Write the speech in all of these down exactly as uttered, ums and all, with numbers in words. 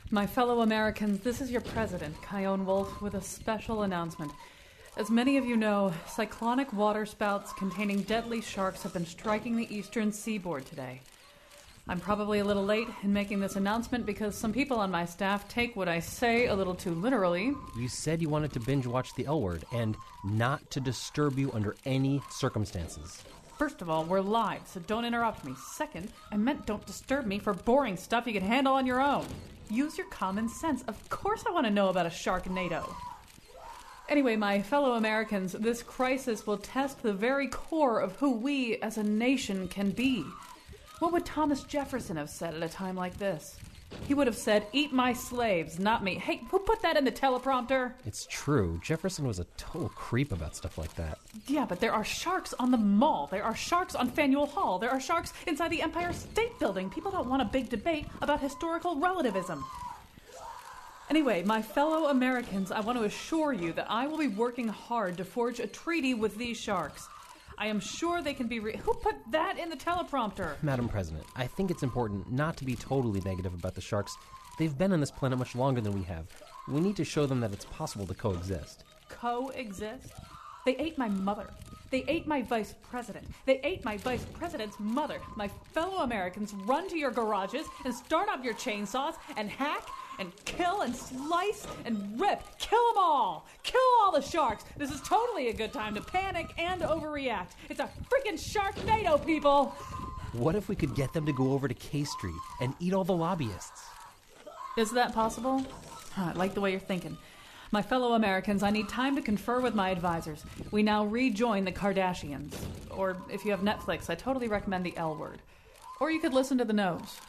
My fellow Americans, this is your president, Chion Wolf, with a special announcement. As many of you know, cyclonic waterspouts containing deadly sharks have been striking the eastern seaboard today. I'm probably a little late in making this announcement because some people on my staff take what I say a little too literally. You said you wanted to binge watch The L Word and not to disturb you under any circumstances. First of all, we're live, so don't interrupt me. Second, I meant don't disturb me for boring stuff you can handle on your own. Use your common sense. Of course I want to know about a Sharknado. Anyway, my fellow Americans, this crisis will test the very core of who we as a nation can be. What would Thomas Jefferson have said at a time like this? He would have said, "Eat my slaves, not me." Hey, who put that in the teleprompter? It's true. Jefferson was a total creep about stuff like that. Yeah, but there are sharks on the mall. There are sharks on Faneuil Hall. There are sharks inside the Empire State Building. People don't want a big debate about historical relativism. Anyway, my fellow Americans, I want to assure you that I will be working hard to forge a treaty with these sharks. I am sure they can be... Re- Who put that in the teleprompter? Madam President, I think it's important not to be totally negative about the sharks. They've been on this planet much longer than we have. We need to show them that it's possible to coexist. Coexist? They ate my mother. They ate my vice president. They ate my vice president's mother. My fellow Americans, run to your garages and start up your chainsaws and hack and kill and slice and rip. Kill them all. Kill all the sharks. This is totally a good time to panic and overreact. It's a freaking Sharknado, people. What if we could get them to go over to K Street and eat all the lobbyists? Is that possible? Huh, I like the way you're thinking. My fellow Americans, I need time to confer with my advisors. We now rejoin the Kardashians. Or if you have Netflix, I totally recommend The L Word. Or you could listen to The Nose.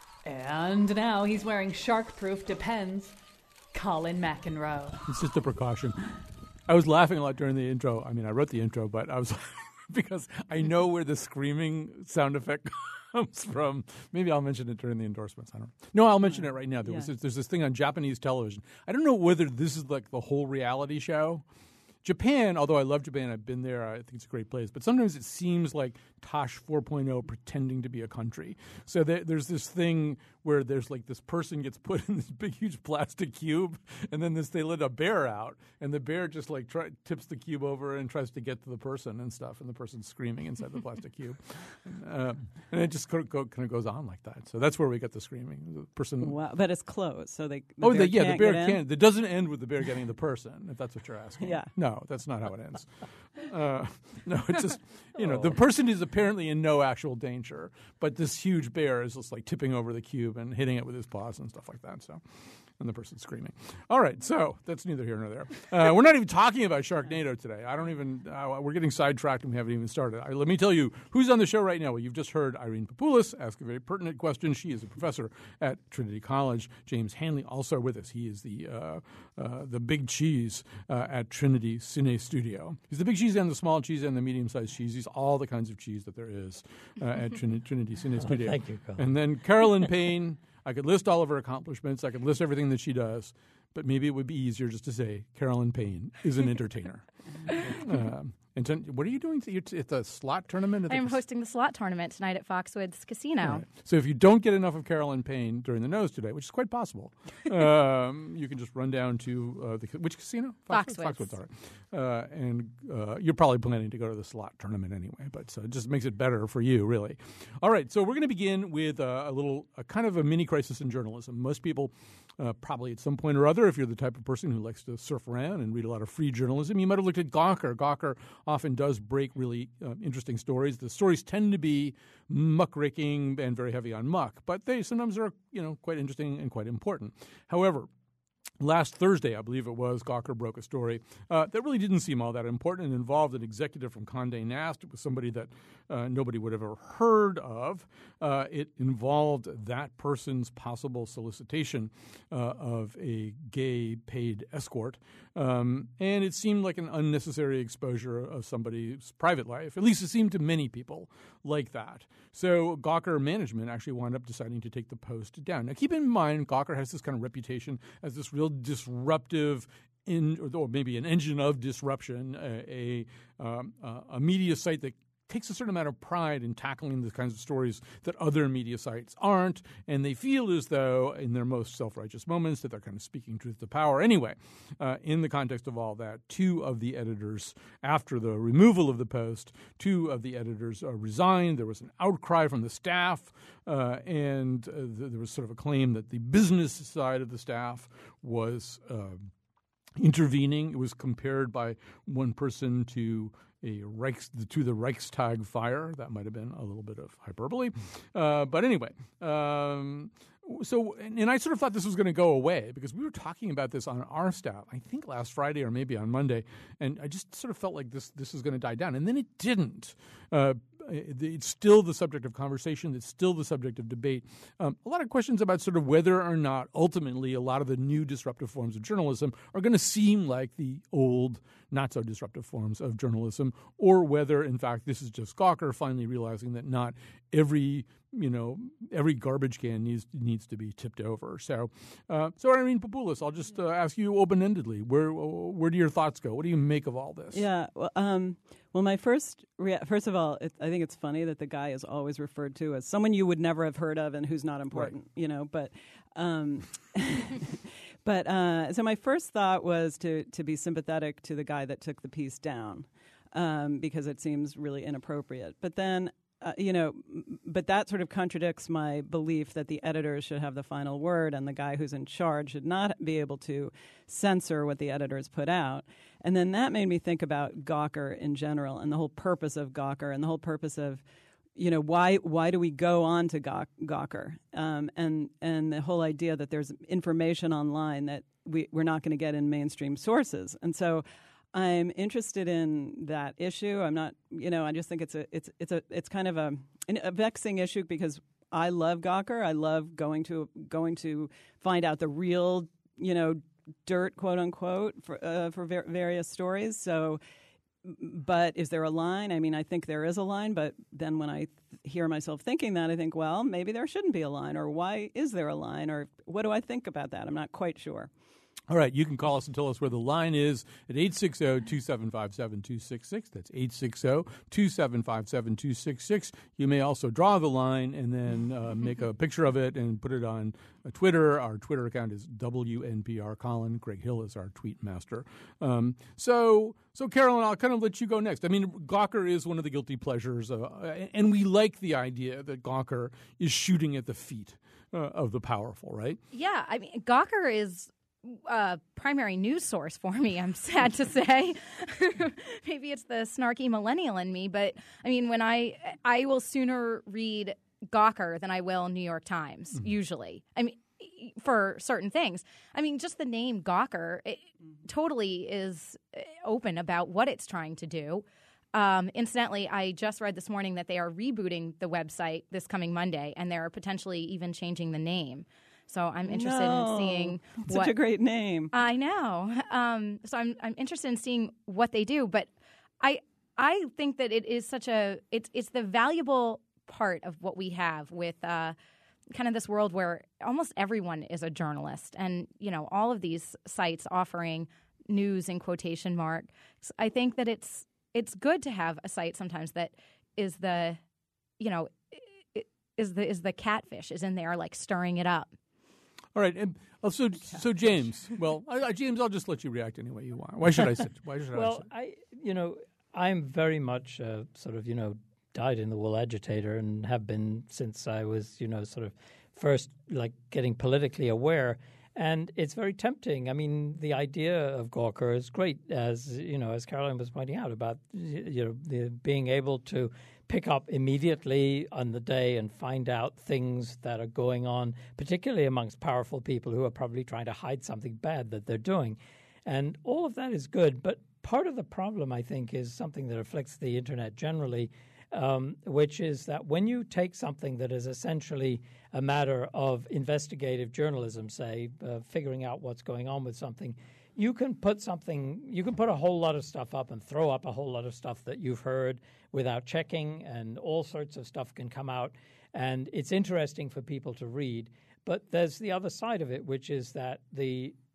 And now he's wearing shark-proof Depends, Colin McEnroe. It's just a precaution. I was laughing a lot during the intro. I mean, I wrote the intro, but I was because I know where the screaming sound effect comes from. Maybe I'll mention it during the endorsements. I don't know. No, I'll mention it right now. There yeah. was this, there's this thing on Japanese television. I don't know whether this is like the whole reality show. Japan, although I love Japan, I've been there, I think it's a great place, but sometimes it seems like Tosh four point oh pretending to be a country. So there, there's this thing where there's like this person gets put in this big, huge plastic cube, and then this, they let a bear out, and the bear just like try, tips the cube over and tries to get to the person and stuff, and the person's screaming inside the plastic cube. Uh, and it just kind of, go, kind of goes on like that. So that's where we get the screaming. The person. Wow, but it's closed, so they. The oh, bear the, yeah, can't the bear get can't. It doesn't end with the bear getting the person, if that's what you're asking. Yeah. No, that's not how it ends. Uh, no, it's just, you know, the person is apparently in no actual danger, but this huge bear is just like tipping over the cube and hitting it with his paws and stuff like that. So, and the person's screaming. All right, so that's neither here nor there. Uh, we're not even talking about Sharknado today. I don't even, uh, we're getting sidetracked and we haven't even started. I, let me tell you who's on the show right now. Well, you've just heard Irene Papoulis ask a very pertinent question. She is a professor at Trinity College. James Hanley also with us. He is the uh, uh, the big cheese uh, at Trinity Cine Studio. He's the big cheese and the small cheese and the medium-sized cheese. He's all the kinds of cheese that there is uh, at Trin- Trinity Cine Studio. Thank you, Colin. And then Carolyn Payne. I could list all of her accomplishments. I could list everything that she does. But maybe it would be easier just to say Carolyn Payne is an entertainer. um, and t- what are you doing? You're t- at the slot tournament? At the I'm cas- hosting the slot tournament tonight at Foxwoods Casino. Right. So if you don't get enough of Carolyn Payne during the nose today, which is quite possible, um, you can just run down to uh, the which casino? Foxwoods. Foxwoods, all right. Uh, and uh, you're probably planning to go to the slot tournament anyway, but so it just makes it better for you, really. All right, so we're going to begin with uh, a little, a kind of a mini crisis in journalism. Most people uh, probably at some point or other, if you're the type of person who likes to surf around and read a lot of free journalism, you might have looked at Gawker. Gawker often does break really uh, interesting stories. The stories tend to be muckraking and very heavy on muck, but they sometimes are, you know, quite interesting and quite important. However, last Thursday, I believe it was, Gawker broke a story uh, that really didn't seem all that important and involved an executive from Condé Nast. It was somebody that uh, nobody would have ever heard of. Uh, it involved that person's possible solicitation uh, of a gay paid escort. Um, and it seemed like an unnecessary exposure of somebody's private life. At least it seemed to many people like that. So Gawker management actually wound up deciding to take the post down. Now, keep in mind, Gawker has this kind of reputation as this real disruptive, in, or maybe an engine of disruption, a, a, um, a media site that takes a certain amount of pride in tackling the kinds of stories that other media sites aren't, and they feel as though in their most self-righteous moments that they're kind of speaking truth to power. Anyway, uh, in the context of all that, two of the editors, after the removal of the post, two of the editors uh, resigned. There was an outcry from the staff, uh, and uh, th- there was sort of a claim that the business side of the staff was uh, intervening. It was compared by one person to a Reichs, to the Reichstag fire. That might have been a little bit of hyperbole. Uh, but anyway, um, so, and, and I sort of thought this was going to go away because we were talking about this on our staff, I think last Friday or maybe on Monday, and I just sort of felt like this this was going to die down. And then it didn't. Uh, It's still the subject of conversation. It's still the subject of debate. Um, a lot of questions about sort of whether or not ultimately a lot of the new disruptive forms of journalism are going to seem like the old, not so disruptive forms of journalism, or whether, in fact, this is just Gawker finally realizing that not every you know every garbage can needs needs to be tipped over. So, uh, so Irene Papoulis, I'll just uh, ask you open-endedly, where where do your thoughts go? What do you make of all this? Yeah. Well, um, well my first rea- first of all, it, I think it's funny that the guy is always referred to as someone you would never have heard of and who's not important. Right. You know, but. Um, But uh, so my first thought was to to be sympathetic to the guy that took the piece down um, because it seems really inappropriate. But then, uh, you know, m- but that sort of contradicts my belief that the editors should have the final word and the guy who's in charge should not be able to censor what the editors put out. And then that made me think about Gawker in general and the whole purpose of Gawker and the whole purpose of You know, why why do we go on to Gawker? Um, and and the whole idea that there's information online that we, we're not going to get in mainstream sources. And so I'm interested in that issue. I'm not, you know, I just think it's a it's it's a it's kind of a a vexing issue because I love Gawker. I love going to going to find out the real, you know, dirt, quote unquote, for uh, for ver- various stories. So. But is there a line? I mean, I think there is a line, but then when I th- hear myself thinking that, I think, well, maybe there shouldn't be a line, or why is there a line, or what do I think about that? I'm not quite sure. All right, you can call us and tell us where the line is at eight six zero, two seven five, seven two six six. That's eight six zero, two seven five, seven two six six. You may also draw the line and then uh, make a picture of it and put it on uh, Twitter. Our Twitter account is W N P R Colin. Greg Hill is our tweet master. Um, so, so Carolyn, I'll kind of let you go next. I mean, Gawker is one of the guilty pleasures, uh, and we like the idea that Gawker is shooting at the feet uh, of the powerful, right? Yeah, I mean, Gawker is a primary news source for me, I'm sad to say. Maybe it's the snarky millennial in me, but I mean, when I I will sooner read Gawker than I will New York Times, mm-hmm. usually. I mean, for certain things. I mean, just the name Gawker it totally is open about what it's trying to do. Um, incidentally, I just read this morning that they are rebooting the website this coming Monday, and they're potentially even changing the name. So I'm interested no, in seeing such what, a great name. I know. Um, so I'm I'm interested in seeing what they do. But I I think that it is such a it's it's the valuable part of what we have with uh, kind of this world where almost everyone is a journalist, and you know all of these sites offering news in quotation marks. I think that it's it's good to have a site sometimes that is the you know is the is the catfish is in there like stirring it up. All right, and so so James. Well, I, I, James, I'll just let you react any way you want. Why should I sit? Why should well, I? Sit? I you know I'm very much uh, sort of you know dyed-in-the-wool agitator and have been since I was you know sort of first like getting politically aware, and it's very tempting. I mean, the idea of Gawker is great, as you know, as Caroline was pointing out about you know the, being able to pick up immediately on the day and find out things that are going on, particularly amongst powerful people who are probably trying to hide something bad that they're doing. And all of that is good. But part of the problem, I think, is something that afflicts the Internet generally, um, which is that when you take something that is essentially a matter of investigative journalism, say, uh, figuring out what's going on with something, you can put something, you can put a whole lot of stuff up and throw up a whole lot of stuff that you've heard without checking, and all sorts of stuff can come out. And it's interesting for people to read. But there's the other side of it, which is that the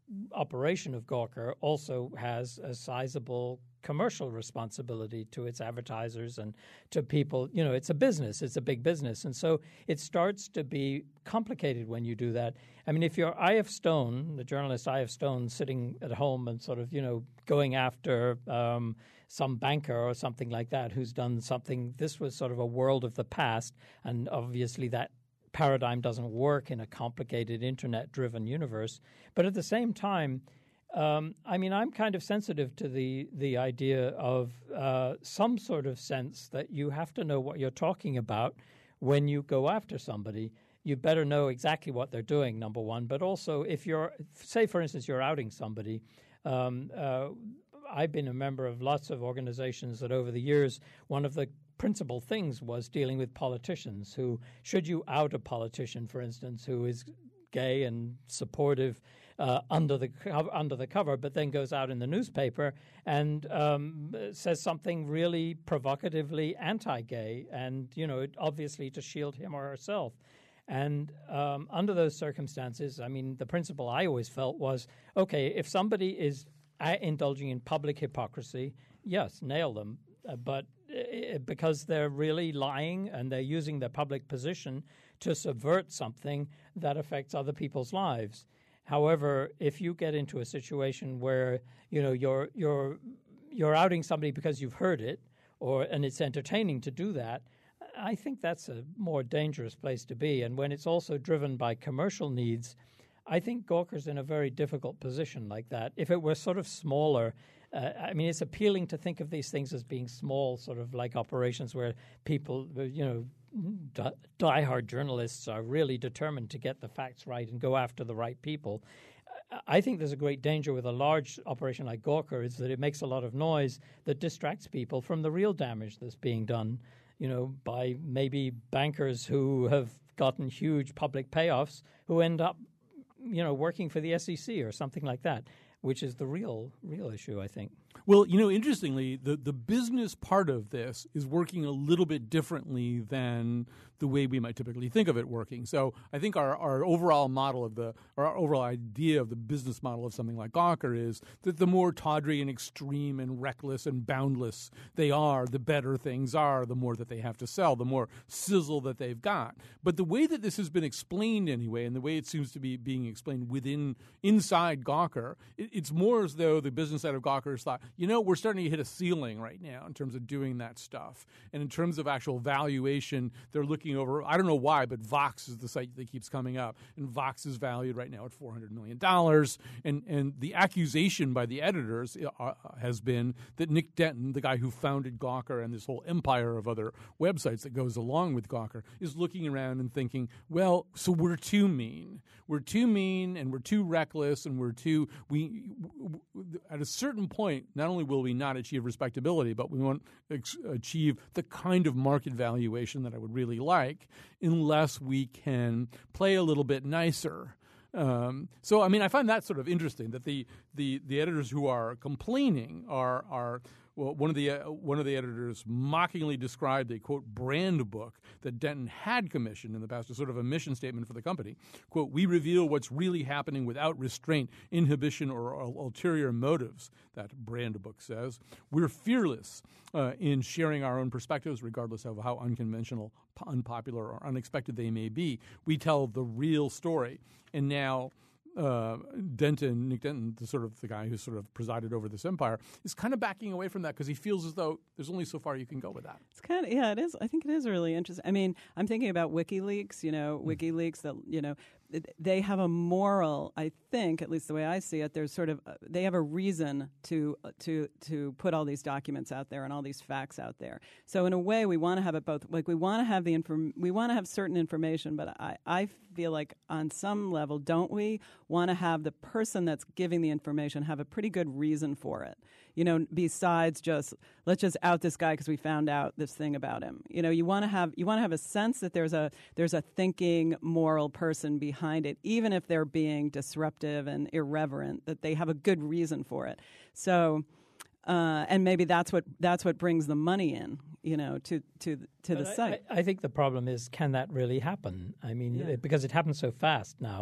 operation of Gawker also has a sizable commercial responsibility to its advertisers and to people. You know, it's a business. It's a big business. And so it starts to be complicated when you do that. I mean, if you're I F Stone, the journalist I F Stone, sitting at home and sort of, you know, going after um, some banker or something like that who's done something, this was sort of a world of the past. And obviously that paradigm doesn't work in a complicated internet-driven universe. But at the same time, Um, I mean, I'm kind of sensitive to the the idea of uh, some sort of sense that you have to know what you're talking about when you go after somebody. You better know exactly what they're doing, number one. But also, if you're, say, for instance, you're outing somebody. Um, uh, I've been a member of lots of organizations that over the years, one of the principal things was dealing with politicians who, should you out a politician, for instance, who is gay and supportive Uh, under the co- under the cover, but then goes out in the newspaper and um, says something really provocatively anti-gay, and you know, obviously to shield him or herself. And um, under those circumstances, I mean, the principle I always felt was, okay, if somebody is uh, indulging in public hypocrisy, yes, nail them, uh, but uh, because they're really lying and they're using their public position to subvert something that affects other people's lives. However, if you get into a situation where you know you're you're you're outing somebody because you've heard it, or and it's entertaining to do that, I think that's a more dangerous place to be. And when it's also driven by commercial needs, I think Gawker's in a very difficult position like that. If it were sort of smaller, uh, I mean, it's appealing to think of these things as being small, sort of like operations where people, you know, diehard journalists are really determined to get the facts right and go after the right people. I think there's a great danger with a large operation like Gawker is that it makes a lot of noise that distracts people from the real damage that's being done, you know, by maybe bankers who have gotten huge public payoffs who end up, you know, working for the S E C or something like that, which is the real real issue, I think. Well, you know, interestingly, the, the business part of this is working a little bit differently than the way we might typically think of it working. So I think our, our overall model of the, or our overall idea of the business model of something like Gawker is that the more tawdry and extreme and reckless and boundless they are, the better things are, the more that they have to sell, the more sizzle that they've got. But the way that this has been explained anyway, and the way it seems to be being explained within, inside Gawker, it, it's more as though the business side of Gawker has thought, you know, we're starting to hit a ceiling right now in terms of doing that stuff. And in terms of actual valuation, they're looking over, I don't know why, but Vox is the site that keeps coming up. And Vox is valued right now at four hundred million dollars. And, and the accusation by the editors uh, has been that Nick Denton, the guy who founded Gawker and this whole empire of other websites that goes along with Gawker, is looking around and thinking, well, so we're too mean. We're too mean and we're too reckless and we're too, we, at a certain point, not only will we not achieve respectability, but we won't ex- achieve the kind of market valuation that I would really like unless we can play a little bit nicer. Um, so, I mean, I find that sort of interesting that the, the, the editors who are complaining are are well, one of the uh, one of the editors mockingly described a quote brand book that Denton had commissioned in the past as sort of a mission statement for the company. Quote, "We reveal what's really happening without restraint, inhibition, or, or ulterior motives." That brand book says we're fearless uh, in sharing our own perspectives, regardless of how unconventional, unpopular, or unexpected they may be. We tell the real story, and now. Uh, Denton, Nick Denton, the sort of the guy who sort of presided over this empire, is kind of backing away from that because he feels as though there's only so far you can go with that. It's kind of yeah, it is. I think it is really interesting. I mean, I'm thinking about WikiLeaks. You know, mm. WikiLeaks that you know they have a moral. I think, at least the way I see it, there's sort of uh, they have a reason to uh, to to put all these documents out there and all these facts out there. So in a way, we want to have it both. Like we want to have the inform, we want to have certain information, but I I feel like on some level, don't we want to have the person that's giving the information have a pretty good reason for it? You know, besides just let's just out this guy because we found out this thing about him. You know, you want to have you want to have a sense that there's a there's a thinking, moral person behind it, even if they're being disruptive and irreverent. That they have a good reason for it. So, uh, and maybe that's what that's what brings the money in. You know, to to to but the I, site. I, I think the problem is, can that really happen? I mean, Yeah. it, because it happens so fast now.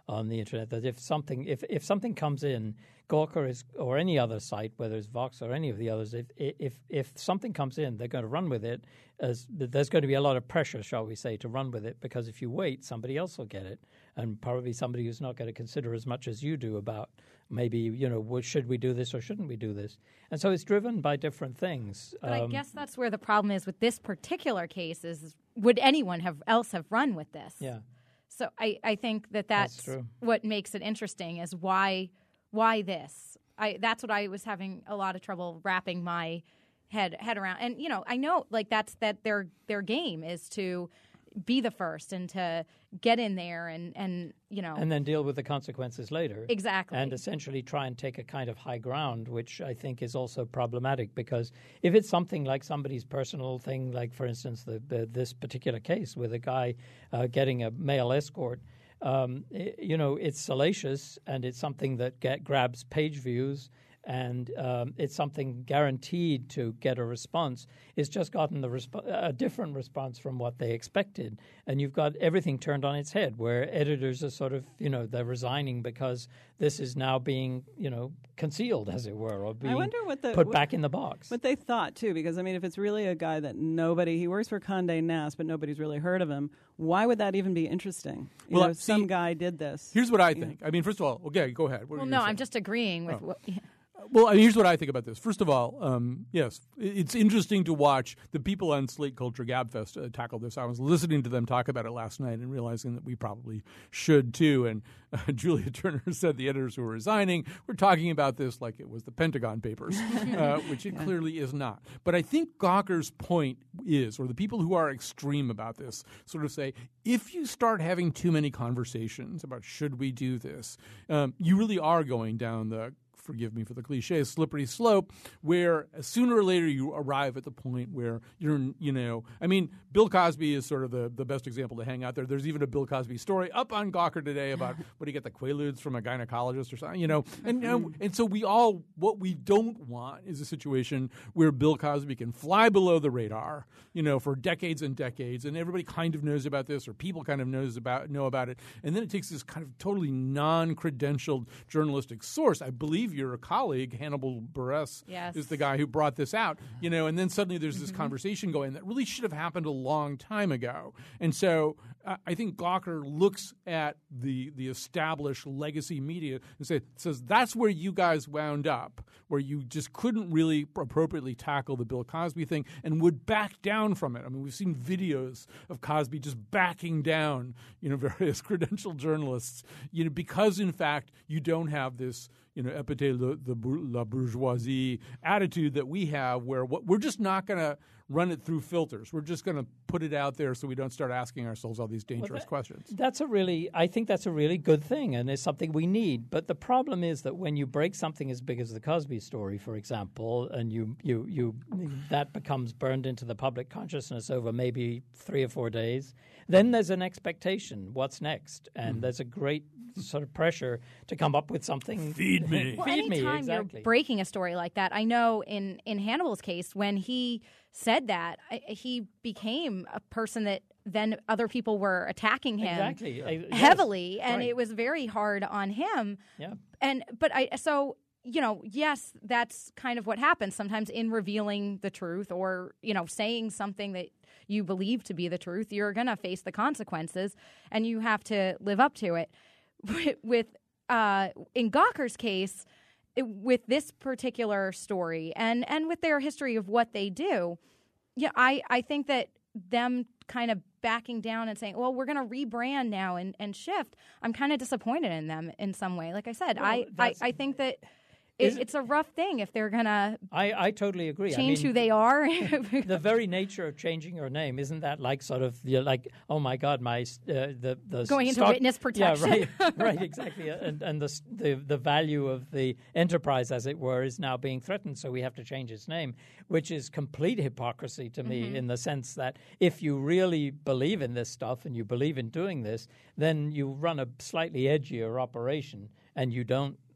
on the internet that if something if, if something comes in, Gawker is or any other site, whether it's Vox or any of the others, if if if something comes in, they're going to run with it. As there's going to be a lot of pressure, shall we say, to run with it, because if you wait, somebody else will get it, and probably somebody who's not going to consider as much as you do about maybe, you know, should we do this or shouldn't we do this? And so it's driven by different things. But um, I guess that's where the problem is with this particular case is, would anyone have else have run with this? Yeah. So I, I think that that's, That's true. what makes it interesting is why why this? I that's what I was having a lot of trouble wrapping my head head around. And you know, I know like that's that their their game is to be the first and to get in there and, and you know and then deal with the consequences later. Exactly. And essentially try and take a kind of high ground, which I think is also problematic, because if it's something like somebody's personal thing, like, for instance, the, the, this particular case with a guy uh, getting a male escort, um, it, you know, it's salacious and it's something that get, grabs page views, and um, it's something guaranteed to get a response. It's just gotten the resp- a different response from what they expected. And you've got everything turned on its head, where editors are sort of, you know, they're resigning because this is now being, you know, concealed, as it were, or being I wonder what the, put what, back in the box. What they thought, too, because, I mean, if it's really a guy that nobody, he works for Condé Nast, but nobody's really heard of him, why would that even be interesting? You Well, know, see, some guy did this. Here's what I you think. I mean, first of all, okay, go ahead. What well, were you no, gonna I'm say? just agreeing with Oh. what. Yeah. Well, I mean, here's what I think about this. First of all, um, yes, it's interesting to watch the people on Slate Culture Gabfest uh, tackle this. I was listening to them talk about it last night and realizing that we probably should too. And uh, Julia Turner said the editors who were resigning were talking about this like it was the Pentagon Papers, uh, which it clearly is not. But I think Gawker's point is, or the people who are extreme about this sort of say, if you start having too many conversations about should we do this, um, you really are going down the, forgive me for the cliche, slippery slope, where sooner or later you arrive at the point where you're, you know, I mean, Bill Cosby is sort of the, the best example to hang out there. There's even a Bill Cosby story up on Gawker today about what do you get, the Quaaludes from a gynecologist or something, you know. And, you know, and so we all, what we don't want is a situation where Bill Cosby can fly below the radar, you know, for decades and decades, and everybody kind of knows about this, or people kind of knows about know about it, and then it takes this kind of totally non-credentialed journalistic source. I believe your colleague Hannibal Buress Yes. is the guy who brought this out, you know, and then suddenly there's this mm-hmm. conversation going that really should have happened a long time ago. And so uh, I think Gawker looks at the the established legacy media and say, says that's where you guys wound up, where you just couldn't really appropriately tackle the Bill Cosby thing and would back down from it. I mean, we've seen videos of Cosby just backing down, you know, various credentialed journalists, you know, because in fact you don't have this, you know, épouter la, the, la bourgeoisie attitude that we have, where what, we're just not going to run it through filters. We're just going to put it out there so we don't start asking ourselves all these dangerous well, that, questions. That's a really, I think that's a really good thing, and it's something we need. But the problem is that when you break something as big as the Cosby story, for example, and you, you, you that becomes burned into the public consciousness over maybe three or four days, then there's an expectation. What's next? And mm. there's a great sort of pressure to come up with something. Feed me. Well, Feed me, anytime exactly. you're breaking a story like that, I know in, in Hannibal's case, when he said that, I, he became a person that then other people were attacking him exactly. I, heavily, yes. and right. it was very hard on him. Yeah. And but I so you know, yes, that's kind of what happens sometimes in revealing the truth, or you know, saying something that you believe to be the truth. You're going to face the consequences, and you have to live up to it. With uh, in Gawker's case, it, with this particular story, and and with their history of what they do, yeah, I I think that them kind of backing down and saying, well, we're going to rebrand now and, and shift, I'm kind of disappointed in them in some way. Like I said, well, I, I, I think that it, it's a rough thing if they're going to I, I totally agree. change I mean, who they are. The very nature of changing your name, isn't that like sort of, you're like, oh my God, my uh, the the going into stock, witness protection. Yeah, right, right, exactly. And and the, the the value of the enterprise, as it were, is now being threatened. So we have to change its name, which is complete hypocrisy to me, mm-hmm. in the sense that if you really believe in this stuff and you believe in doing this, then you run a slightly edgier operation, and you don't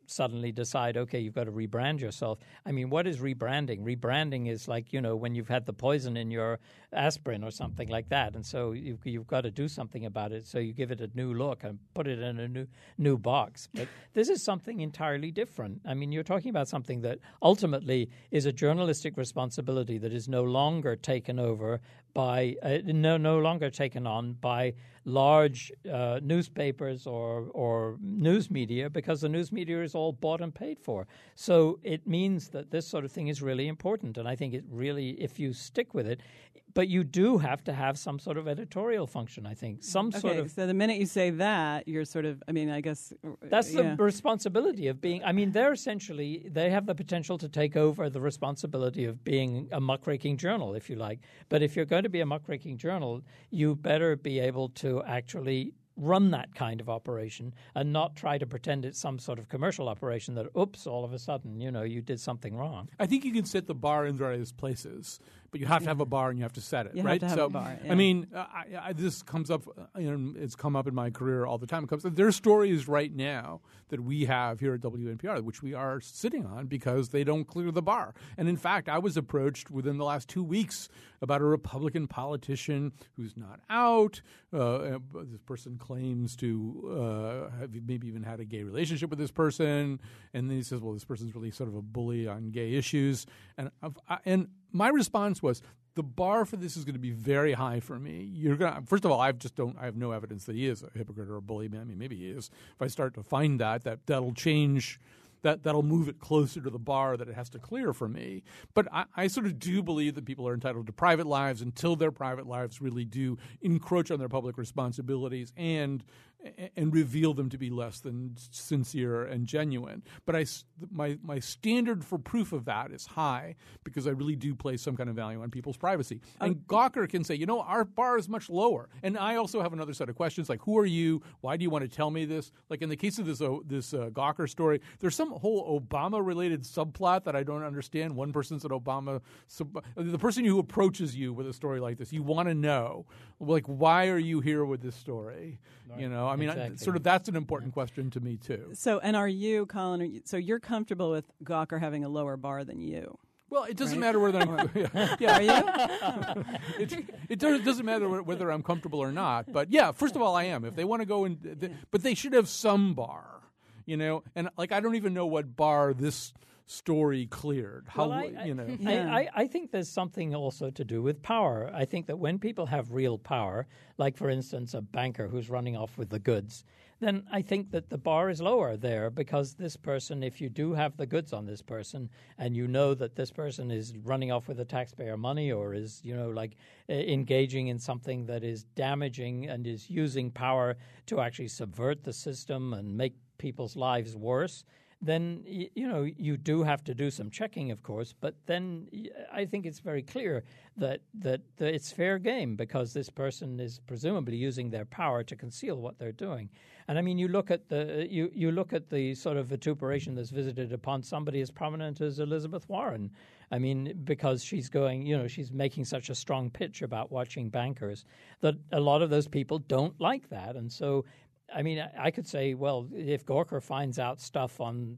suddenly decide, okay, you've got to rebrand yourself. I mean, what is rebranding? Rebranding is like, you know, when you've had the poison in your aspirin or something like that, and so you've, you've got to do something about it. So you give it a new look and put it in a new new box. But this is something entirely different. I mean, you're talking about something that ultimately is a journalistic responsibility that is no longer taken over by uh, no no longer taken on by large uh, newspapers or or news media, because the news media is all bought and paid for. So it means that this sort of thing is really important, and I think it really, if you stick with it, but you do have to have some sort of editorial function, I think. Some okay, sort of. So the minute you say that, you're sort of, I mean, I guess. That's yeah. the responsibility of being, I mean, they're essentially, they have the potential to take over the responsibility of being a muckraking journal, if you like. But if you're going to be a muckraking journal, you better be able to actually run that kind of operation and not try to pretend it's some sort of commercial operation that, oops, all of a sudden, you know, you did something wrong. I think you can set the bar in various places, but you have to have a bar and you have to set it, You have right? to have so, a bar, yeah. I mean, I, I, this comes up, you know, it's come up in my career all the time. It comes, there's stories right now that we have here at W N P R, which we are sitting on because they don't clear the bar. And in fact, I was approached within the last two weeks about a Republican politician who's not out. Uh, this person claims to uh, have maybe even had a gay relationship with this person, and then he says, "Well, this person's really sort of a bully on gay issues." And I've, I, and my response was, the bar for this is going to be very high for me. You're going to, first of all, I just don't, I have no evidence that he is a hypocrite or a bully. I mean, maybe he is. If I start to find that, that that'll change. That, that'll move it closer to the bar that it has to clear for me. But I, I sort of do believe that people are entitled to private lives until their private lives really do encroach on their public responsibilities and and reveal them to be less than sincere and genuine. But I, my, my standard for proof of that is high because I really do place some kind of value on people's privacy. And Gawker can say, you know, our bar is much lower. And I also have another set of questions like, who are you? Why do you want to tell me this? Like in the case of this uh, this uh, Gawker story, there's some whole Obama-related subplot that I don't understand. One person's an Obama sub- – the person who approaches you with a story like this, you want to know, like, why are you here with this story? Right. You know, I mean, exactly. I, sort of that's an important yeah. question to me too. So, and are you, Colin, are you, so you're comfortable with Gawker having a lower bar than you? Well, it doesn't right? matter whether I'm yeah, yeah. Are you? it it doesn't matter whether I'm comfortable or not. But yeah, first of all, I am. If they want to go and they, but they should have some bar, you know. And like I don't even know what bar this story cleared. How well, I, you know? I, I, I think there's something also to do with power. I think that when people have real power, like for instance a banker who's running off with the goods, then I think that the bar is lower there because this person, if you do have the goods on this person and you know that this person is running off with the taxpayer money or is, you know, like uh, engaging in something that is damaging and is using power to actually subvert the system and make people's lives worse, then, you know, you do have to do some checking, of course, but then I think it's very clear that, that, that it's fair game because this person is presumably using their power to conceal what they're doing. And I mean, you look at the you, you look at the sort of vituperation that's visited upon somebody as prominent as Elizabeth Warren. I mean, because she's going, you know, she's making such a strong pitch about watching bankers that a lot of those people don't like that. And so I mean, I could say, well, if Gawker finds out stuff on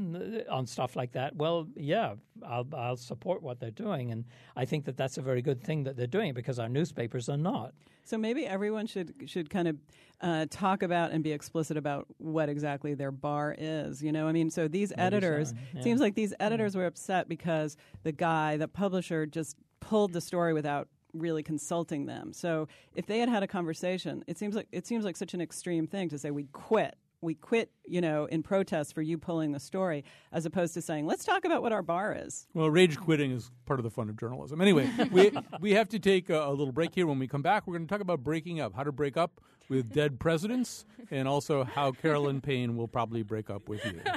on stuff like that, well, yeah, I'll, I'll support what they're doing. And I think that that's a very good thing that they're doing because our newspapers are not. So maybe everyone should should kind of uh, talk about and be explicit about what exactly their bar is. You know, I mean, so these maybe editors, so, yeah. it seems like these editors yeah. were upset because the guy, the publisher, just pulled the story without really consulting them. So if they had had a conversation, it seems like it seems like such an extreme thing to say we quit. We quit, you know, in protest for you pulling the story, as opposed to saying, let's talk about what our bar is. Well, rage quitting is part of the fun of journalism. Anyway, we we have to take a, a little break here. When we come back, we're going to talk about breaking up, how to break up with dead presidents, and also how Carolyn Payne will probably break up with you.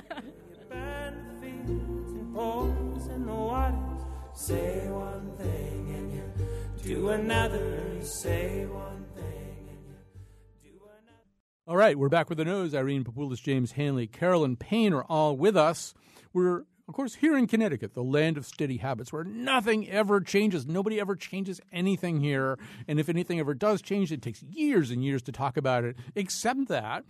Say one thing and you do another, say one thing and you do another. All right, we're back with the news. Irene Papoulis, James Hanley, Carolyn Payne are all with us. We're Of course, here in Connecticut, the land of steady habits, where nothing ever changes, nobody ever changes anything here, and if anything ever does change, it takes years and years to talk about it, except that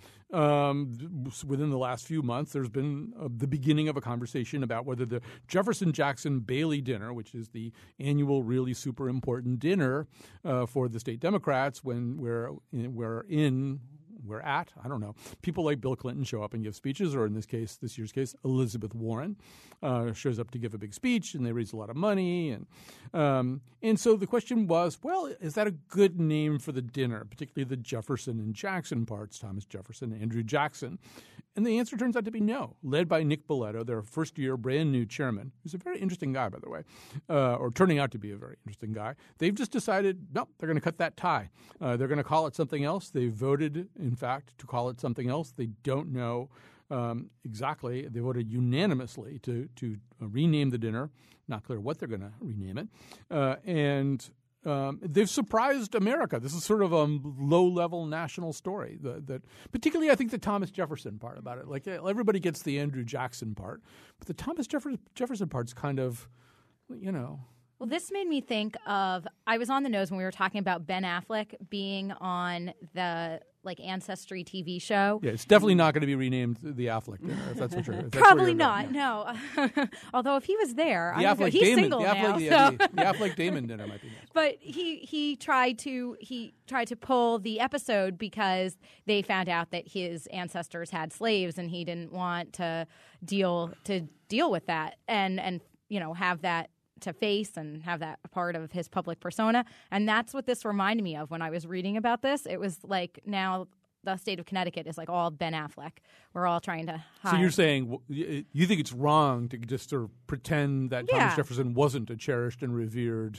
um, within the last few months, there's been uh, the beginning of a conversation about whether the Jefferson-Jackson-Bailey dinner, which is the annual really super important dinner uh, for the state Democrats when we're in, we're in we're at, I don't know, people like Bill Clinton show up and give speeches, or in this case, this year's case, Elizabeth Warren uh, shows up to give a big speech, and they raise a lot of money. And um, and so the question was, well, is that a good name for the dinner, particularly the Jefferson and Jackson parts, Thomas Jefferson, Andrew Jackson? And the answer turns out to be no, led by Nick Boletto, their first-year brand-new chairman, who's a very interesting guy, by the way, uh, or turning out to be a very interesting guy. They've just decided, no, they're going to cut that tie. Uh, they're going to call it something else. They voted, in fact, to call it something else. They don't know um, exactly. They voted unanimously to, to uh, rename the dinner. Not clear what they're going to rename it. Uh, and... Um, they've surprised America. This is sort of a low-level national story. That, that particularly, I think the Thomas Jefferson part about it. Like everybody gets the Andrew Jackson part, but the Thomas Jefferson, Jefferson part's kind of, you know. Well, this made me think of, I was on the nose when we were talking about Ben Affleck being on the like Ancestry T V show. Yeah, it's definitely not going to be renamed the Affleck dinner, if that's what you're. If that's Probably where you're not. No. Although if he was there, the I'm Affleck go, he's Damon, single the now. Affleck, So. yeah, the, the Affleck Damon dinner might be nice. But he he tried to he tried to pull the episode because they found out that his ancestors had slaves, and he didn't want to deal to deal with that and and you know have that to face and have that a part of his public persona. And that's what this reminded me of when I was reading about this. It was like now the state of Connecticut is like all Ben Affleck. We're all trying to hide. So you're saying you think it's wrong to just sort of pretend that Yeah. Thomas Jefferson wasn't a cherished and revered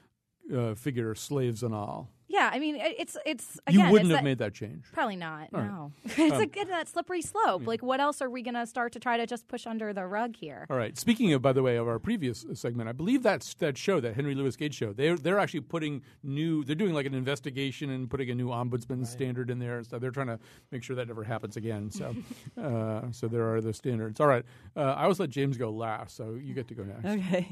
uh, figure, slaves and all. Yeah, I mean, it- it's it's again, You wouldn't it's have that, made that change. Probably not. All right. No, it's like that slippery slope. Like, what else are we going to start to try to just push under the rug here? All right. Speaking of, by the way, of our previous segment, I believe that's that show, that Henry Louis Gates show. They're they're actually putting new. They're doing like an investigation and putting a new ombudsman right. standard in there. So they're trying to make sure that never happens again. So, uh, so there are the standards. All right. Uh, I always let James go last, so you get to go next. Okay.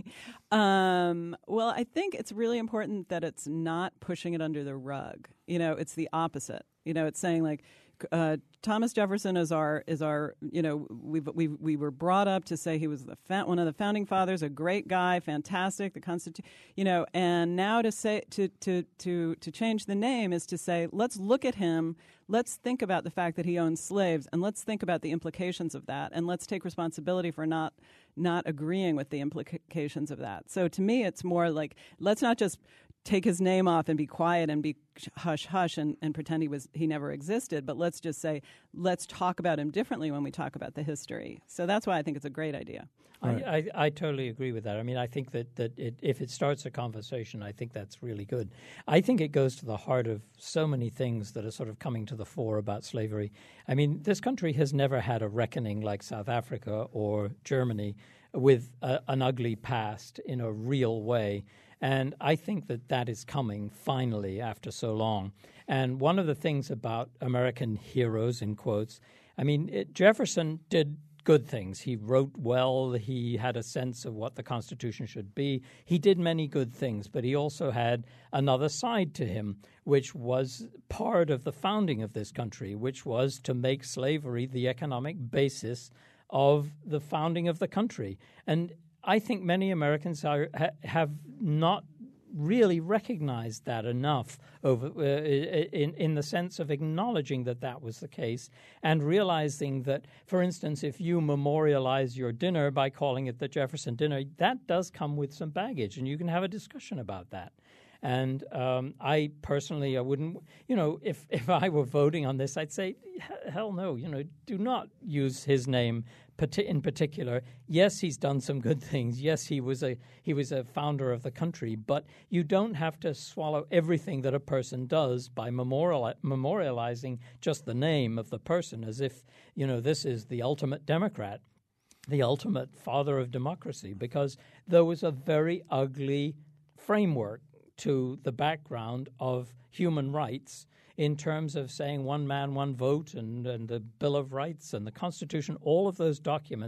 Um, well, I think it's really important that it's not pushing it under the rug. You know, it's the opposite. You know, it's saying like uh, Thomas Jefferson is our is our. You know, we we we were brought up to say he was the fa- one of the founding fathers, a great guy, fantastic. The Constitution. You know, and now to say to to to to change the name is to say let's look at him. Let's think about the fact that he owns slaves, and let's think about the implications of that, and let's take responsibility for not not agreeing with the implications of that. So to me, it's more like let's not just take his name off and be quiet and be hush hush and, and pretend he was he never existed, but let's just say let's talk about him differently when we talk about the history. So that's why I think it's a great idea. I, I, I totally agree with that. I mean, I think that, that it, if it starts a conversation, I think that's really good. I think it goes to the heart of so many things that are sort of coming to the fore about slavery. I mean, this country has never had a reckoning like South Africa or Germany with a, an ugly past in a real way. And I think that that is coming finally after so long. And one of the things about American heroes, in quotes, I mean, it, Jefferson did good things. He wrote well. He had a sense of what the Constitution should be. He did many good things, but he also had another side to him, which was part of the founding of this country, which was to make slavery the economic basis of the founding of the country. And I think many Americans are, ha, have not really recognized that enough over uh, in in the sense of acknowledging that that was the case and realizing that, for instance, if you memorialize your dinner by calling it the Jefferson dinner, that does come with some baggage, and you can have a discussion about that. And um, I personally, I wouldn't, you know, if, if I were voting on this, I'd say, hell no, you know, do not use his name in particular. Yes, he's done some good things. Yes, he was a he was a founder of the country, but you don't have to swallow everything that a person does by memorial, memorializing just the name of the person as if, you know, this is the ultimate Democrat, the ultimate father of democracy, because there was a very ugly framework to the background of human rights in terms of saying one man, one vote, and, and the Bill of Rights and the Constitution. All of those documents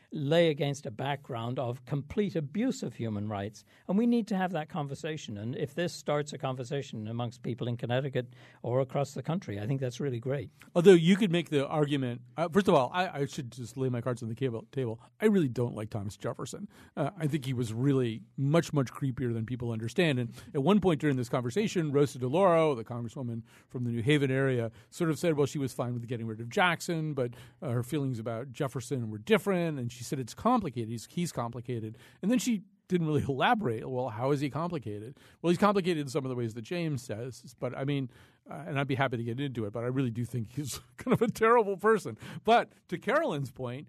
lay against a background of complete abuse of human rights. And we need to have that conversation. And if this starts a conversation amongst people in Connecticut or across the country, I think that's really great. Although you could make the argument, uh, first of all, I, I should just lay my cards on the cable, table. I really don't like Thomas Jefferson. Uh, I think he was really much, much creepier than people understand. And at one point during this conversation, Rosa DeLauro, the congresswoman from the New Haven area, sort of said, well, she was fine with getting rid of Jackson, but uh, her feelings about Jefferson were different. And she said it's complicated. He's, he's complicated. And then she didn't really elaborate. Well, how is he complicated? Well, he's complicated in some of the ways that James says. But I mean, uh, and I'd be happy to get into it, but I really do think he's kind of a terrible person. But to Carolyn's point,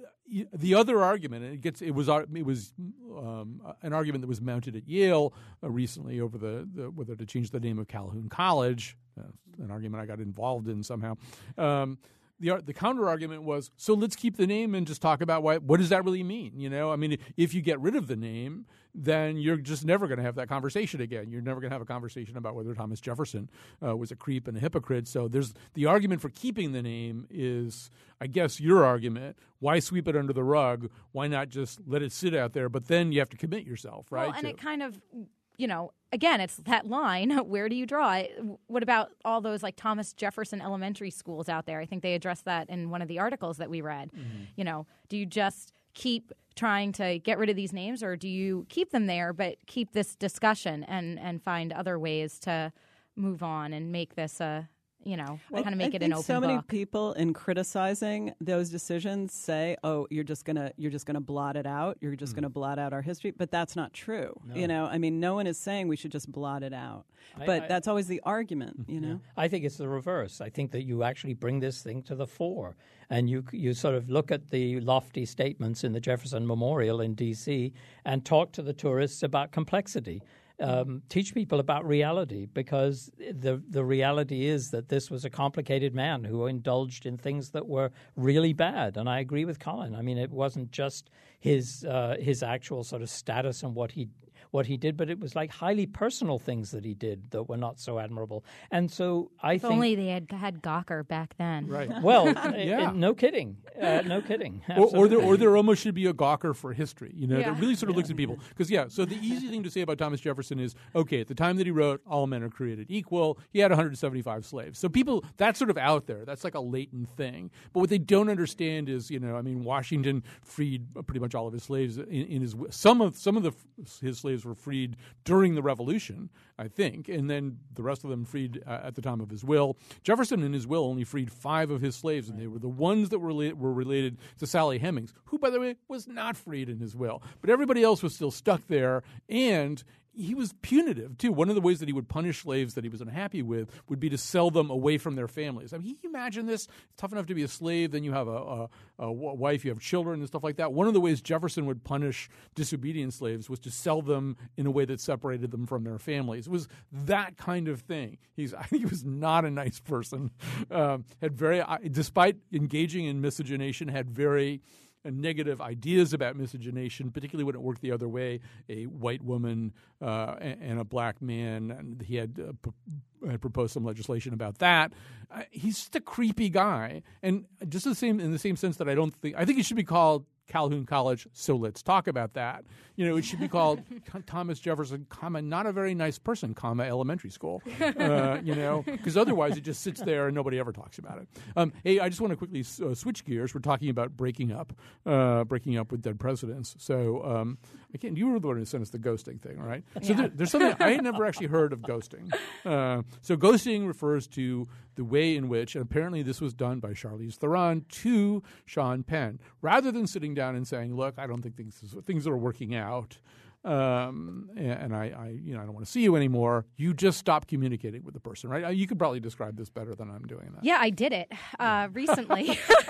the other argument, and it gets it was it was um, an argument that was mounted at Yale uh, recently over the, the whether to change the name of Calhoun College, uh, an argument I got involved in somehow. Um, The the counter argument was, so let's keep the name and just talk about why, what does that really mean? You know, I mean, if you get rid of the name, then you're just never going to have that conversation again. You're never going to have a conversation about whether Thomas Jefferson uh, was a creep and a hypocrite. So there's the argument for keeping the name is, I guess, your argument. Why sweep it under the rug? Why not just let it sit out there? But then you have to commit yourself, right? Well, and to, it kind of, you know, again, it's that line. Where do you draw it? What about all those like Thomas Jefferson elementary schools out there? I think they addressed that in one of the articles that we read. Mm-hmm. You know, do you just keep trying to get rid of these names, or do you keep them there but keep this discussion and, and find other ways to move on and make this a, you know, well, kind of make I it an think open so many book? people in criticizing those decisions say, "Oh, you're just gonna you're just gonna blot it out. You're just mm. gonna blot out our history." But that's not true. No. You know, I mean, no one is saying we should just blot it out. I, but I, that's always the argument. You know, yeah. I think it's the reverse. I think that you actually bring this thing to the fore, and you you sort of look at the lofty statements in the Jefferson Memorial in D C and talk to the tourists about complexity. Um, teach people about reality, because the the reality is that this was a complicated man who indulged in things that were really bad. And I agree with Colin. I mean, it wasn't just his uh, his actual sort of status and what he what he did, but it was like highly personal things that he did that were not so admirable. And so I if think only they had had Gawker back then. Right. Well, yeah. no kidding, uh, no kidding. Or, or there, or there almost should be a Gawker for history. You know, yeah. that really sort of yeah. looks at people because yeah. So the easy thing to say about Thomas Jefferson is, okay, at the time that he wrote, all men are created equal. He had one hundred seventy-five slaves. So people, that's sort of out there. That's like a latent thing. But what they don't understand is, you know, I mean, Washington freed pretty much all of his slaves in, in his some of some of the his slaves were freed during the Revolution, I think, and then the rest of them freed uh, at the time of his will. Jefferson, in his will, only freed five of his slaves, and they were the ones that were, rela- were related to Sally Hemings, who, by the way, was not freed in his will. But everybody else was still stuck there, and he was punitive, too. One of the ways that he would punish slaves that he was unhappy with would be to sell them away from their families. I mean, can you imagine this? It's tough enough to be a slave, then you have a, a, a wife, you have children and stuff like that. One of the ways Jefferson would punish disobedient slaves was to sell them in a way that separated them from their families. It was that kind of thing. He's, I think he was not a nice person. Um, had very, despite engaging in miscegenation, had very negative ideas about miscegenation, particularly when it worked the other way. A white woman uh, and, and a black man, and he had, uh, p- had proposed some legislation about that. Uh, he's just a creepy guy, and just the same in the same sense that I don't think I think he should be called Calhoun College. So let's talk about that. You know, it should be called Thomas Jefferson, comma, not a very nice person, comma, elementary school. Uh, you know, because otherwise it just sits there and nobody ever talks about it. Um, hey, I just want to quickly uh, switch gears. We're talking about breaking up, uh, breaking up with dead presidents. So um, I can't. You were the one who sent us the ghosting thing, right? So yeah. there, there's something I had never actually heard of ghosting. Uh, so ghosting refers to the way in which, and apparently this was done by Charlize Theron to Sean Penn, rather than sitting down and saying, "Look, I don't think things things are working out, um, and, and I, I, you know, I don't want to see you anymore." You just stop communicating with the person, right? You could probably describe this better than I'm doing that. Yeah, I did it uh, recently.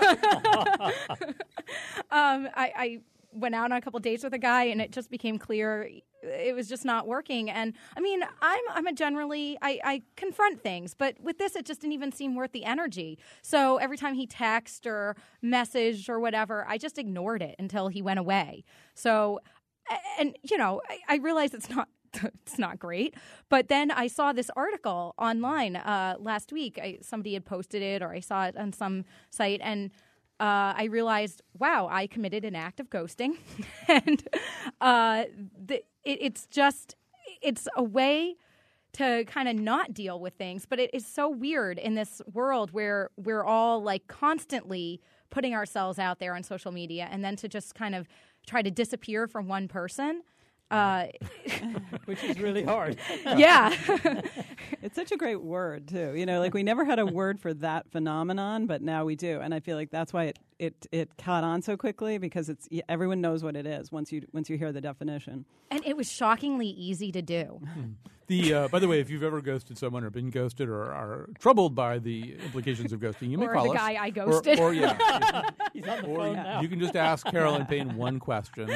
um, I, I went out on a couple dates with a guy, and it just became clear it was just not working. And I mean, I'm I'm a generally I, I confront things, but with this, it just didn't even seem worth the energy. So every time he texted or messaged or whatever, I just ignored it until he went away. So, and you know, I, I realized it's not. It's not great. But then I saw this article online uh, last week. I, somebody had posted it, or I saw it on some site, and uh, I realized, wow, I committed an act of ghosting. and uh, the, it, it's just, it's a way to kind of not deal with things. But it is so weird in this world where we're all like constantly putting ourselves out there on social media, and then to just kind of try to disappear from one person. Uh, Which is really hard. yeah. It's such a great word, too. You know, like we never had a word for that phenomenon, but now we do. And I feel like that's why it, it, it caught on so quickly, because it's everyone knows what it is once you once you hear the definition. And it was shockingly easy to do. The uh, by the way, if you've ever ghosted someone or been ghosted or are troubled by the implications of ghosting, you may Or call the us. guy I ghosted. Or, or yeah, He's on the or phone you, now. you can just ask Carolyn Payne one question.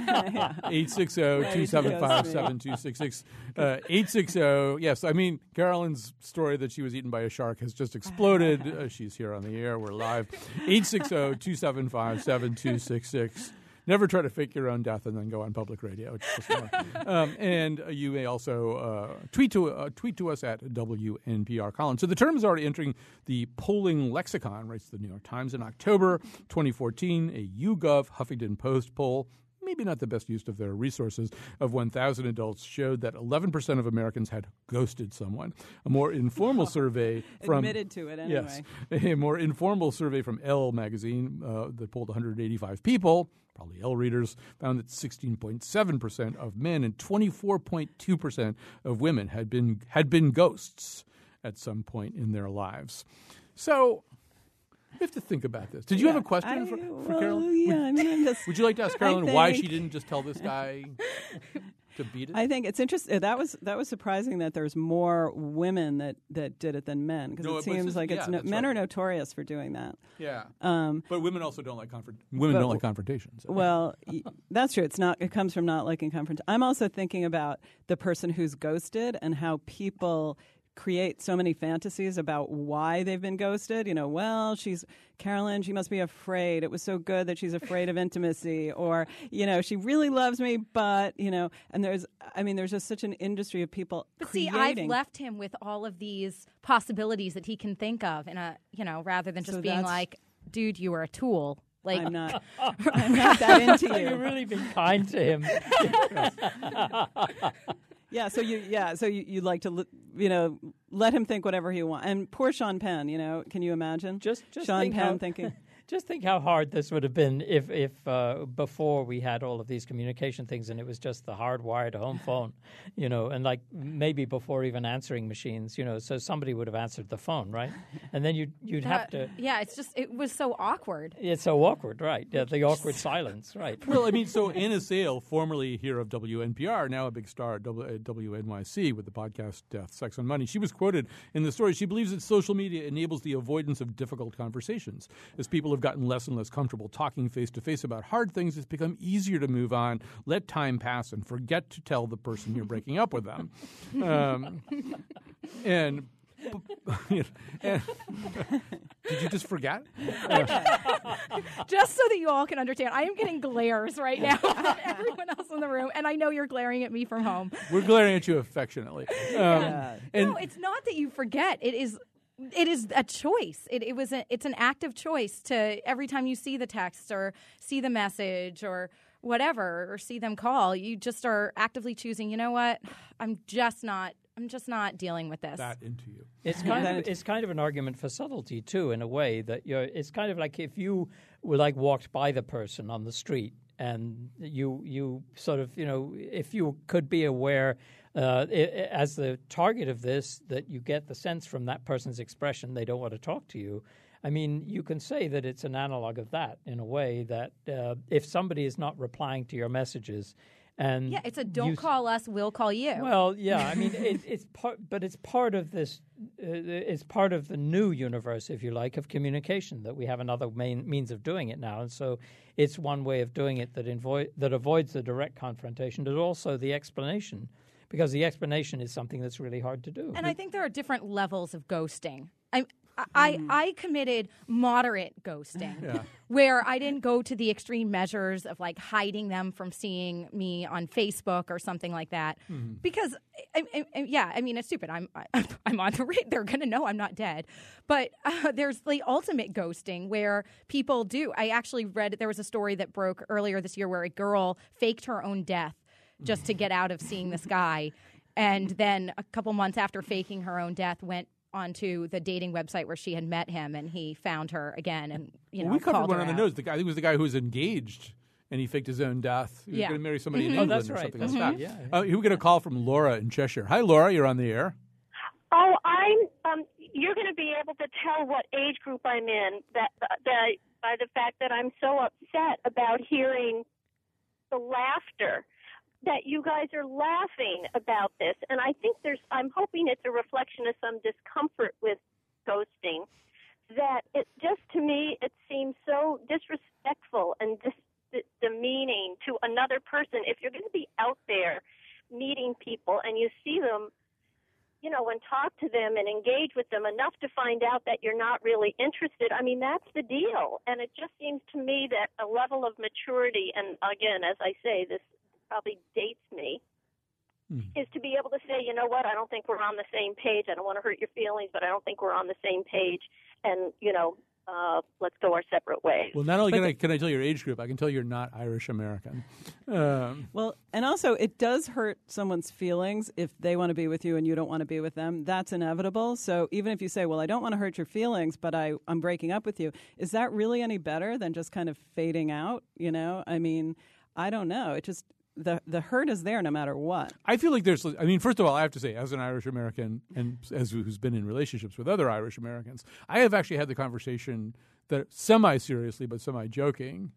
eight six zero, two seven five, seven two six six. eight six zero, yes, I mean, Carolyn's story that she was eaten by a shark has just exploded. Uh, she's here on the air. We're live. eight six zero, two seven five, seven two six six. Never try to fake your own death and then go on public radio. It's just more. um, and uh, you may also uh, tweet to uh, tweet to us at W N P R Colin. So the term is already entering the polling lexicon, writes the New York Times. In October twenty fourteen, a YouGov Huffington Post poll, maybe not the best use of their resources, of one thousand adults showed that eleven percent of Americans had ghosted someone. A more informal survey from... Admitted to it anyway. Yes. A more informal survey from Elle magazine uh, that polled one hundred eighty-five people, probably Elle readers, found that sixteen point seven percent of men and twenty-four point two percent of women had been had been ghosts at some point in their lives. So we have to think about this. Did you Yeah, have a question I, for, for well, Carolyn? Yeah, Would, I mean, I'm just. would you like to ask I Carolyn why think- she didn't just tell this guy to beat it? I think it's interesting. That was that was surprising that there's more women that, that did it than men, because No, it but it's seems just- like it's yeah, no, that's men right. are notorious for doing that. yeah. Um, But women also don't like confront. Women But- don't like confrontations. Well, y- that's true. It's not. It comes from not liking confront. I'm also thinking about the person who's ghosted and how people create so many fantasies about why they've been ghosted. You know, well, she's Carolyn. She must be afraid. It was so good that she's afraid of intimacy, or you know, she really loves me, but you know, and there's. I mean, there's just such an industry of people. But see, creating. I've left him with all of these possibilities that he can think of, in a you know, rather than just So being that's- like, "Dude, you were a tool." Like, I'm not. I'm not that into you. You've really been kind to him. Yeah, so you yeah, so you you like to li- you know let him think whatever he wants. And poor Sean Penn, you know, can you imagine? Just, just Sean think Penn how, thinking. Just think how hard this would have been if, if uh, before we had all of these communication things, and it was just the hardwired home phone, you know, and like maybe before even answering machines, you know, so somebody would have answered the phone, right? And then you'd you'd have uh, to. yeah, it's just it was so awkward. It's so awkward, right? Yeah, the awkward silence, right? Well, I mean, so Anna Sale, formerly here of W N P R, now a big star at W N Y C with the podcast Death, Sex, and Money. She was quoted in the story. She believes that social media enables the avoidance of difficult conversations. As people have gotten less and less comfortable talking face-to-face about hard things, it's become easier to move on, let time pass, and forget to tell the person you're breaking up with them. Um, and... and did you just forget? Just so that you all can understand, I am getting glares right now from everyone else in the room, and I know you're glaring at me from home. We're glaring at you affectionately. Um, and No, it's not that you forget. It is. It is a choice. It, it was. A, it's an active choice to every time you see the text or see the message or whatever, or see them call. You just are actively choosing. You know what? I'm just not. I'm just not dealing with this. that into you. It's kind of it's kind of an argument for subtlety too, in a way that you're. It's kind of like if you were like walked by the person on the street, and you you sort of you know if you could be aware. Uh, I- I- as the target of this, that you get the sense from that person's expression they don't want to talk to you. I mean, you can say that it's an analog of that in a way that uh, if somebody is not replying to your messages, and yeah, it's a don't you, call us, we'll call you. Well, yeah, I mean, it, it's part, but it's part of this. Uh, it's part of the new universe, if you like, of communication that we have another main means of doing it now, and so it's one way of doing it that invo- that avoids the direct confrontation, but also the explanation. Because the explanation is something that's really hard to do. And I think there are different levels of ghosting. I I, mm. I committed moderate ghosting, yeah. where I didn't go to the extreme measures of like hiding them from seeing me on Facebook or something like that. Mm. Because, I, I, I, yeah, I mean, it's stupid. I'm I, I'm on the rate. They're going to know I'm not dead. But uh, there's the ultimate ghosting where people do. I actually read, there was a story that broke earlier this year where a girl faked her own death just to get out of seeing this guy. And then a couple months after faking her own death, went onto the dating website where she had met him, and he found her again. And you know, well, we covered called one her on the out. nose. The guy, I think it was the guy who was engaged, and he faked his own death. He was yeah. going to marry somebody mm-hmm. in Oh, England that's or right. something That's like right. that. Yeah, yeah. Uh, we get a call from Laura in Cheshire. Hi, Laura. You're on the air. Oh, I'm. Um, you're going to be able to tell what age group I'm in that that by the fact that I'm so upset about hearing the laughter. That you guys are laughing about this, and I think there's. I'm hoping it's a reflection of some discomfort with ghosting. That it just to me it seems so disrespectful and dis- demeaning to another person. If you're going to be out there meeting people and you see them, you know, and talk to them and engage with them enough to find out that you're not really interested, I mean, that's the deal. And it just seems to me that a level of maturity, and again, as I say, this probably dates me, mm. is to be able to say, you know what, I don't think we're on the same page. I don't want to hurt your feelings, but I don't think we're on the same page. And, you know, uh, let's go our separate ways. Well, not only can I, can I tell your age group, I can tell you're not Irish American. Um, well, and also it does hurt someone's feelings if they want to be with you and you don't want to be with them. That's inevitable. So even if you say, well, I don't want to hurt your feelings, but I, I'm breaking up with you, is that really any better than just kind of fading out? You know, I mean, I don't know. It just... The the hurt is there no matter what. I feel like there's, I mean, first of all, I have to say, as an Irish American and as who's been in relationships with other Irish Americans, I have actually had the conversation that semi-seriously but semi-joking,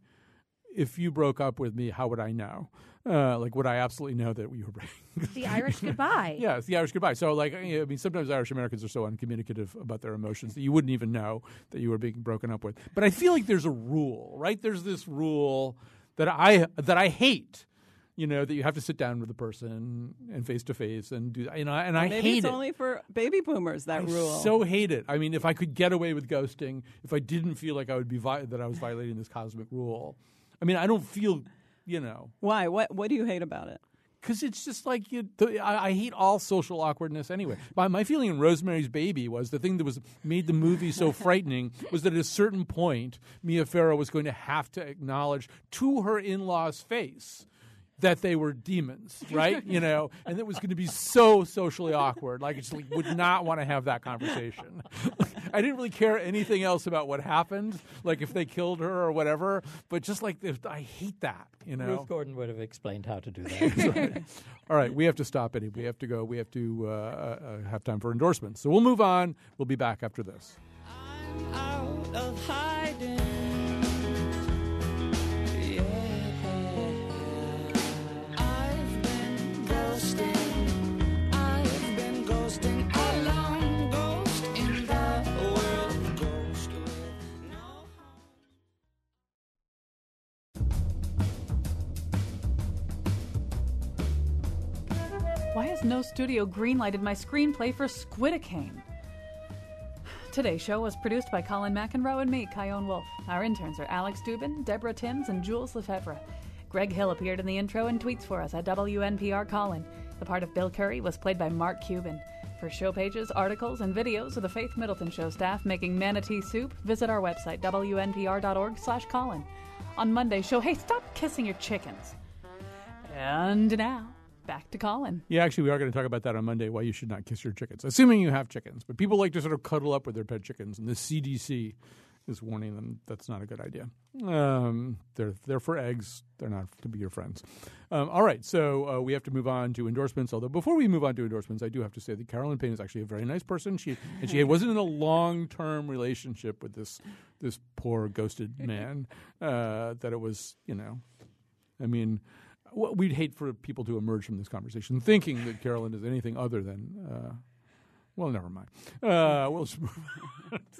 if you broke up with me, how would I know? Uh, like, would I absolutely know that we were breaking? The Irish goodbye. Yeah, it's the Irish goodbye. So, like, I mean, sometimes Irish Americans are so uncommunicative about their emotions that you wouldn't even know that you were being broken up with. But I feel like there's a rule, right? There's this rule that I that I hate. You know, that you have to sit down with the person and face to face and do, you know, and I Maybe hate it's it. only for baby boomers, that I rule. so hate it. I mean, if I could get away with ghosting, if I didn't feel like I would be vi- that I was violating this cosmic rule, I mean, I don't feel, you know. Why? What What do you hate about it? Because it's just like, you, th- I, I hate all social awkwardness anyway. My, my feeling in Rosemary's Baby was the thing that was made the movie so frightening was that at a certain point, Mia Farrow was going to have to acknowledge to her in-law's face that they were demons, right? You know, and it was going to be so socially awkward. Like, I just like, would not want to have that conversation. I didn't really care anything else about what happened, like if they killed her or whatever. But just like, I hate that, you know. Ruth Gordon would have explained how to do that. Right. All right, we have to stop it. We have to go. We have to uh, uh, have time for endorsements. So we'll move on. We'll be back after this. I'm out of hiding. Why has no studio greenlighted my screenplay for Squidicane? Today's show was produced by Colin McEnroe and me, Kyone Wolf. Our interns are Alex Dubin, Deborah Timms, and Jules Lefebvre. Greg Hill appeared in the intro and tweets for us at W N P R Colin. The part of Bill Curry was played by Mark Cuban. For show pages, articles, and videos of the Faith Middleton Show staff making manatee soup, visit our website, W N P R dot org slash Colin. On Monday's show, hey, stop kissing your chickens. And now, back to Colin. Yeah, actually, we are going to talk about that on Monday, why you should not kiss your chickens, assuming you have chickens. But people like to sort of cuddle up with their pet chickens, and the C D C is warning them that's not a good idea. Um, they're they're for eggs. They're not to be your friends. Um, all right, so uh, we have to move on to endorsements. Although before we move on to endorsements, I do have to say that Carolyn Payne is actually a very nice person. She and she wasn't in a long-term relationship with this this poor ghosted man. Uh, that it was, you know, I mean, well, we'd hate for people to emerge from this conversation thinking that Carolyn is anything other than. Uh, Well, never mind. Uh, we'll just move on.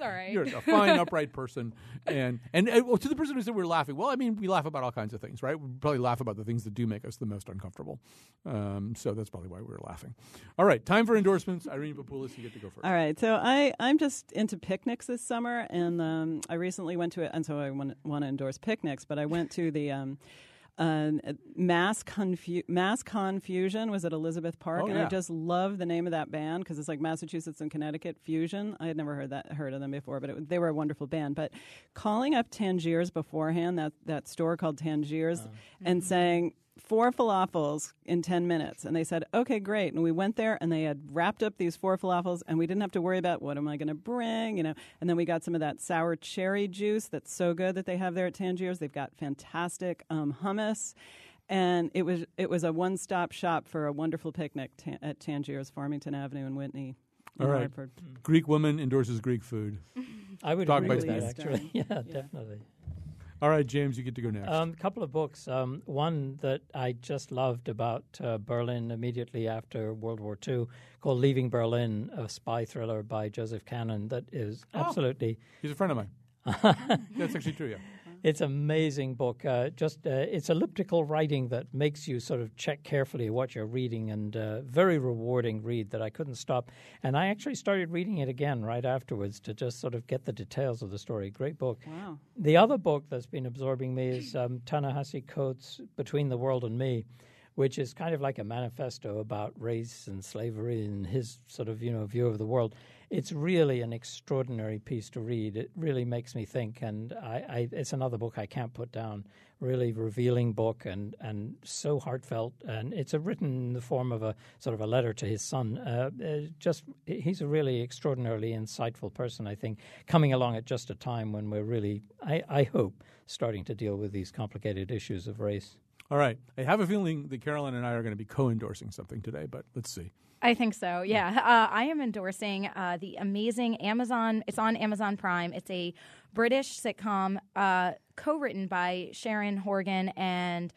all right. You're a fine, upright person. And and uh, well, to the person who said we were laughing, well, I mean, we laugh about all kinds of things, right? We probably laugh about the things that do make us the most uncomfortable. Um, so that's probably why we were laughing. All right, time for endorsements. Irene Papoulis, you get to go first. All right, so I, I'm just into picnics this summer, and um, I recently went to it, and so I want to endorse picnics, but I went to the um, uh, Mass, Confu- Mass Confusion was at Elizabeth Park, Oh, and yeah. I just love the name of that band because it's like Massachusetts and Connecticut fusion. I had never heard that heard of them before, but it, they were a wonderful band. But calling up Tangiers beforehand, that, that store called Tangiers, and saying, four falafels in ten minutes. And they said, okay, great. And we went there and they had wrapped up these four falafels and we didn't have to worry about what am I going to bring, you know. And then we got some of that sour cherry juice that's so good that they have there at Tangiers. They've got fantastic um, hummus. And it was it was a one-stop shop for a wonderful picnic ta- at Tangiers, Farmington Avenue in Whitney. in All right. Hartford. Greek woman endorses Greek food. I would Dog agree bites with that, me. actually. Yeah, definitely. All right, James, you get to go next. A um, couple of books. Um, one that I just loved about uh, Berlin immediately after World War Two, called Leaving Berlin, a spy thriller by Joseph Cannon that is Oh. absolutely... He's a friend of mine. That's actually true, yeah. It's an amazing book. Uh, just uh, it's elliptical writing that makes you sort of check carefully what you're reading, and uh, very rewarding read that I couldn't stop. And I actually started reading it again right afterwards to just sort of get the details of the story. Great book. Wow. The other book that's been absorbing me is um, Ta-Nehisi Coates' Between the World and Me, which is kind of like a manifesto about race and slavery and his sort of, you know, view of the world. It's really an extraordinary piece to read. It really makes me think, and I, I, it's another book I can't put down. Really revealing book and, and so heartfelt, and it's a written in the form of a sort of a letter to his son. Uh, uh, just he's a really extraordinarily insightful person, I think, coming along at just a time when we're really, I, I hope, starting to deal with these complicated issues of race. All right. I have a feeling that Caroline and I are going to be co-endorsing something today, but let's see. I think so, yeah. Uh, I am endorsing uh, the amazing Amazon, it's on Amazon Prime. It's a British sitcom uh, co-written by Sharon Horgan and...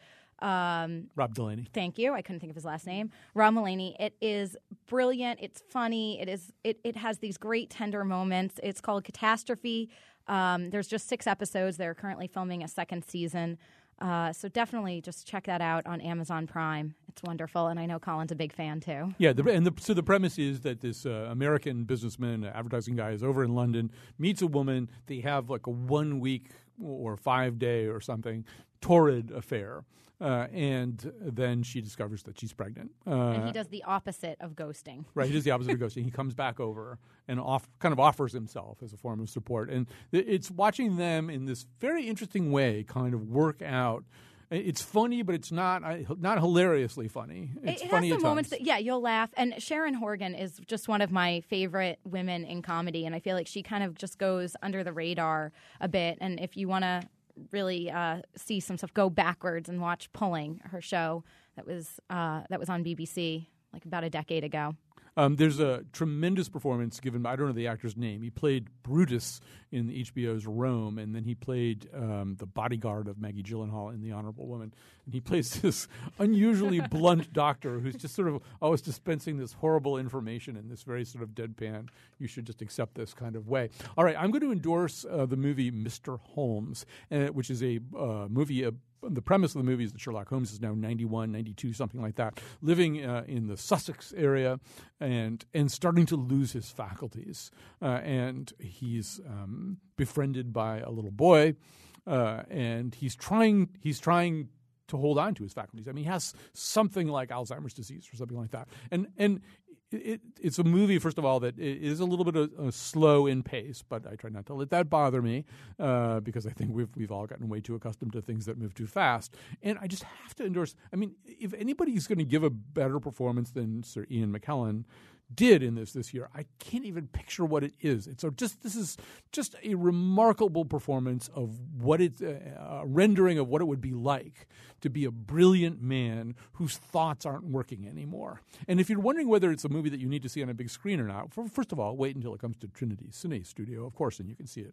Um, Rob Delaney. Thank you. I couldn't think of his last name. Rob Mulaney. It is brilliant. It's funny. It is. It, it has these great tender moments. It's called Catastrophe. Um, there's just six episodes. They're currently filming a second season. Uh, so definitely just check that out on Amazon Prime. It's wonderful, and I know Colin's a big fan too. Yeah, the, and the, so the premise is that this uh, American businessman, uh, advertising guy, is over in London, meets a woman. They have like a one week or five day or something torrid affair, uh, and then she discovers that she's pregnant. Uh, And he does the opposite of ghosting. Right, he does the opposite of ghosting. He comes back over and off, kind of offers himself as a form of support. And th- it's watching them in this very interesting way kind of work out. It's funny, but it's not not hilariously funny. It's it, it funny has at some moments times. that, yeah, you'll laugh. And Sharon Horgan is just one of my favorite women in comedy, and I feel like she kind of just goes under the radar a bit. And if you want to really uh, see some stuff, go backwards and watch Pulling, her show that was uh, that was on B B C like about a decade ago. Um, there's a tremendous performance given by, I don't know the actor's name. He played Brutus in H B O's Rome, and then he played um, the bodyguard of Maggie Gyllenhaal in The Honorable Woman. And he plays this unusually blunt doctor who's just sort of always dispensing this horrible information in this very sort of deadpan, you should just accept this kind of way. All right, I'm going to endorse uh, the movie Mister Holmes, uh, which is a uh, movie uh, the premise of the movie is that Sherlock Holmes is now ninety-one, ninety-two, something like that, living uh, in the Sussex area and and starting to lose his faculties. Uh, and he's um, befriended by a little boy, uh, and he's trying he's trying to hold on to his faculties. I mean, he has something like Alzheimer's disease or something like that. And and It, it's a movie, first of all, that is a little bit of, uh, slow in pace, but I try not to let that bother me uh, because I think we've we've all gotten way too accustomed to things that move too fast. And I just have to endorse. I mean, if anybody's going to give a better performance than Sir Ian McKellen did in this this year, I can't even picture what it is. It's so just this is just a remarkable performance of what it's uh, a rendering of what it would be like to be a brilliant man whose thoughts aren't working anymore. And if you're wondering whether it's a movie that you need to see on a big screen or not, for, first of all, wait until it comes to Trinity Cine Studio, of course, and you can see it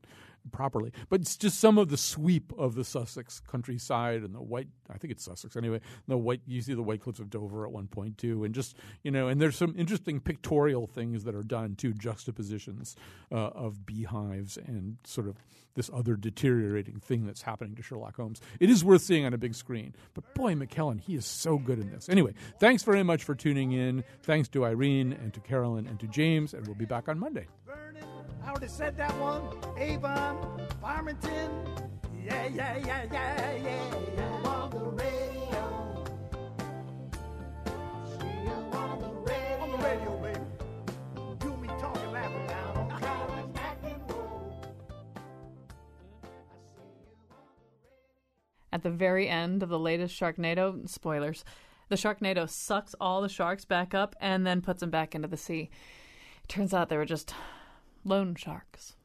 properly. But it's just some of the sweep of the Sussex countryside and the white, I think it's Sussex anyway, the white, you see the White Cliffs of Dover at one point too. And just, you know, and there's some interesting pictorial things that are done too, juxtapositions uh, of beehives and sort of this other deteriorating thing that's happening to Sherlock Holmes. It is worth seeing on a big screen. But boy, McKellen, he is so good in this. Anyway, thanks very much for tuning in. Thanks to Irene and to Carolyn and to James, and we'll be back on Monday. Vernon, I already said that one. Avon, Farmington, yeah, yeah, yeah, yeah, yeah, yeah. On the radio. See you on the radio. On the radio, baby. You and me talking, laughing down on College McEnroe. At the very end of the latest Sharknado, spoilers, the Sharknado sucks all the sharks back up and then puts them back into the sea. It turns out they were just lone sharks.